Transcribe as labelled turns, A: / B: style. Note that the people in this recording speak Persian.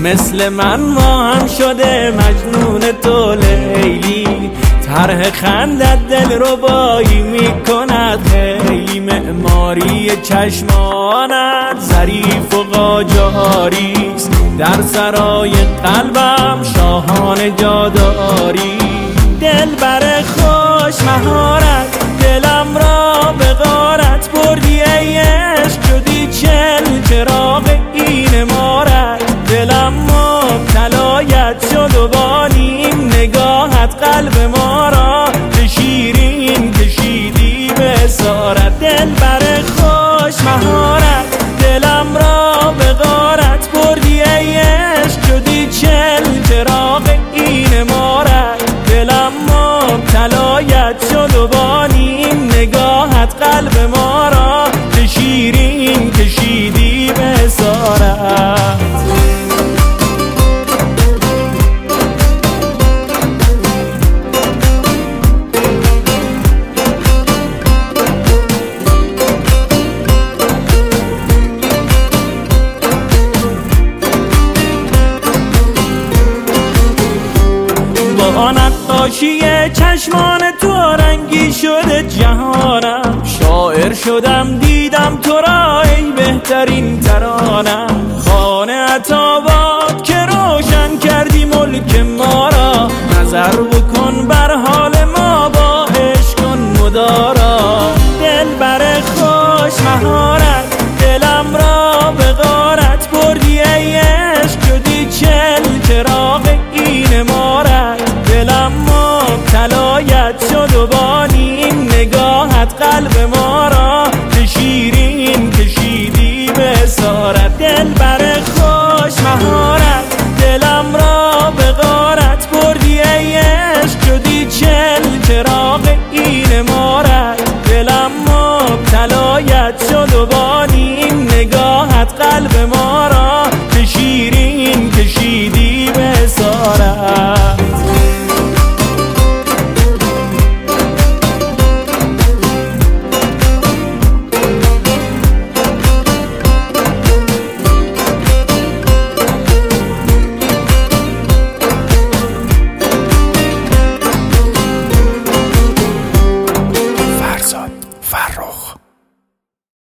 A: مثل من ماهم شده مجنون تو لیلی، طرح خندت دل ربایی میکند خیلی، معماری چشمانت ظریف و قاجاریست، در سرای قلبم شاهانه جاداری. دل بر خوش مهارت دلم را به غارت بردی ای عشق، شدی چراغ این مارت، دلم مبتلایت شد و با نیم نگاهت قلب ما را به شیرین کشیدی به اسارت. دل بر خوش مهارت دلم را به غارت بردی ای عشق، شدی چراغ این مارت، دلم مبتلایت شد و با نیم نگاهت قلب ما را به شیرین کشیدی به اسارت. با نقاشی چشمان تو رنگی شده جهانم، شاعر شدم دیدم تو را ای بهترین ترانم، خانه عطا